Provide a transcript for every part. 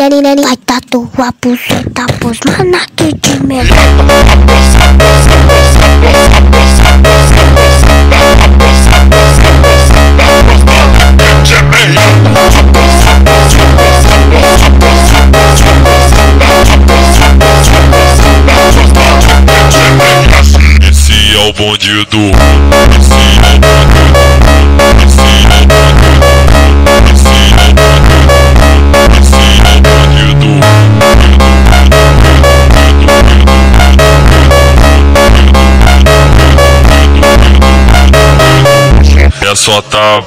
nani, vai tatuar a buceta pros mana que de melhor. Esse é o bandido. É só tapa,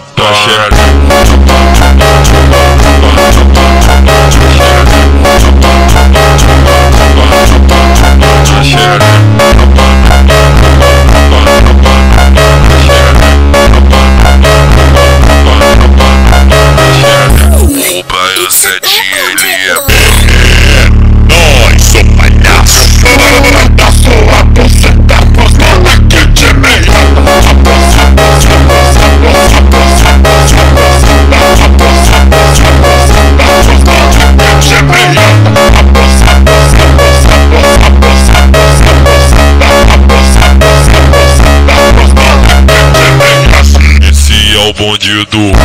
o Baio 7 ele é nós, o palhaço. Da sua buceta pros mana que de melhor. Esse é o bandido.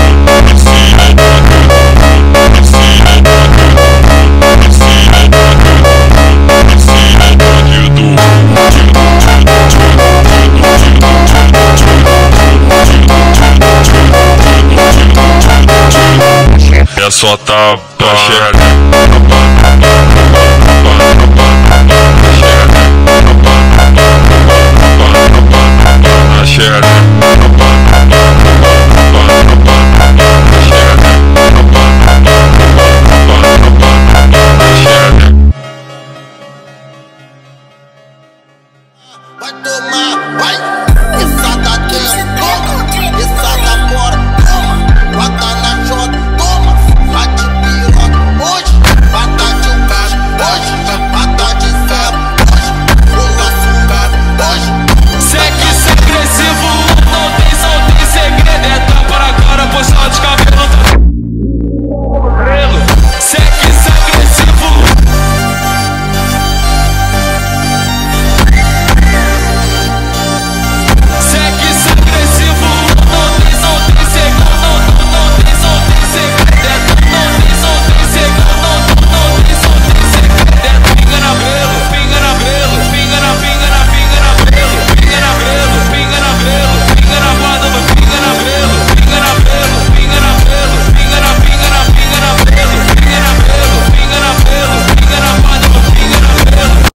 É só tapa,